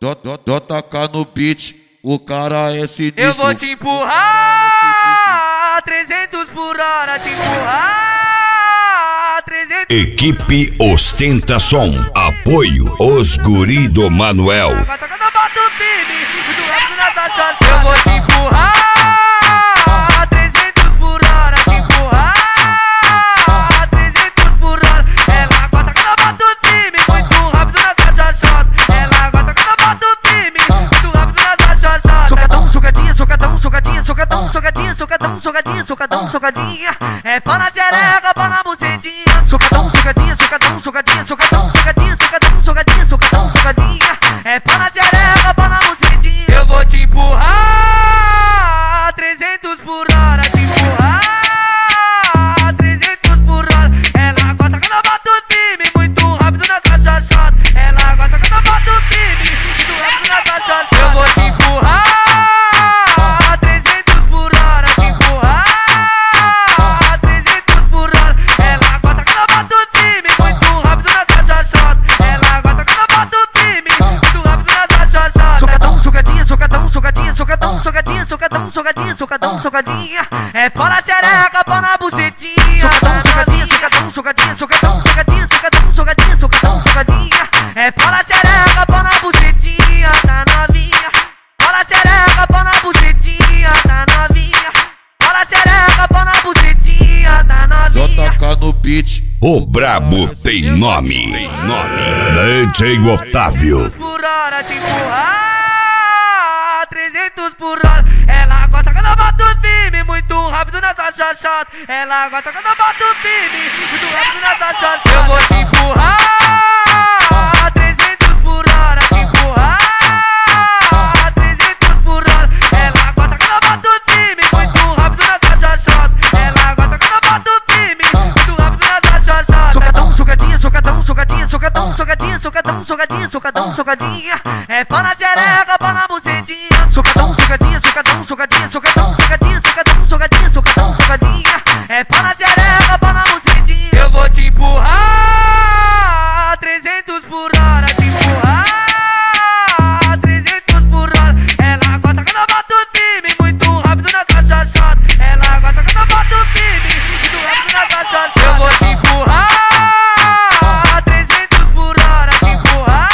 Toca no beat, o cara é sinistro. Eu vou te empurrar 300 por hora, te empurrar 300. Equipe Ostentação, apoio os guri do Manuel. Eu vou te empurrar 300 por hora, te empurrar 300 por hora. Ela gosta quando eu bato firme, muito rápido na caixa shot. Ela gosta quando eu bato firme, muito rápido na caixa shot. Socadão, socadinha, socadão, socadinha, socadão, socadinha, socadão, socadinha, socadão, socadinha. É pá na xereca, pá na bucetinha. Socadão, socadinha, socadão, socadinha, socadão, socadinha, socadão, socadinha, socadão, socadinha. É pá na xereca, pá na bucetinha. Eu vou te empurrar 300 por hora, te empurrar 300 por hora. Ela gosta quando eu bato firme, muito rápido na caixa shot. Ela gosta quando eu bato firme, muito rápido na caixa shot. Eu vou te empurrar 300 por hora, te empurrar 300 por hora. Ela gosta quando eu bato firme, muito rápido na caixa shot. Ela gosta quando eu bato firme, muito rápido na caixa shot. Socadão, socadinha, socadão, socadinha, socadão, socadinha, socadão, socadinha, socadão, socadinha. É pá na xereca, pá na bucetinha. Socadão, socadinha, socadão, socadinha, socadão, socadinha, socadão, socadinha, socadão, socadinha. É pá na xereca, pá na bucetinha, tá novinha. Pá na xereca, pá na bucetinha, tá novinha. Pá na xereca, pá na bucetinha, tá novinha. Toca no beat, O brabo tem nome. DJ Otávio. Por hora, te empurrar 300 por hora. Ela gosta quando eu bato firme, muito rápido na caixa shot. Ela gosta quando eu bato firme, muito rápido na caixa shot. Eu vou te empurrar 300 por hora, te empurrar 300 por hora. Ela gosta quando eu bato firme, muito rápido na caixa shot. Ela gosta quando eu bato firme, muito rápido na caixa shot. Socadão, socadinha, socadão, socadinha, socadão, socadinha, socadão, socadinha, socadão, socadinha. É pá na xereca, pá na bucetinha. Socadão, socadinha, socadão, socadinha, socadão, socadinha, socadão, socadinha, socadão, socadinha. É pá na xereca, pá na bucetinha. Eu vou te empurrar 300 por hora, te empurrar 300 por hora. Ela gosta quando eu bato firme, muito rápido na caixa shot. Ela gosta quando eu bato firme, muito rápido na caixa shot. Eu vou te empurrar 300 por hora, te empurrar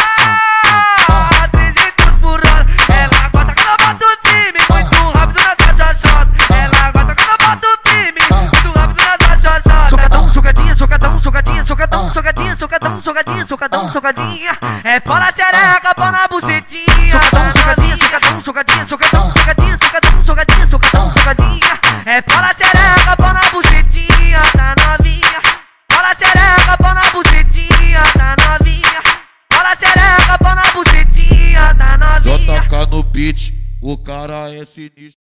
300 por hora. Ela gosta quando eu bato firme, muito rápido na caixa shot. Ela gosta quando eu bato firme, muito rápido na caixa shot. Socadão, socadinha, socadão, socadinha, socadão, socadinha, socadão, socadinha, socadão, socadinha. É pá na xereca, pá na bucetinha. Socadão, socadinha, socadão, socadinha, socadão, socadinha, socadão, socadinha, socadão, socadinha. É pá na xereca, pá na bucetinha, tá novinha. Pá na xereca, pá na bucetinha, tá novinha. Pá na xereca, pá na bucetinha, tá novinha. toca no beat, o cara é sinistro.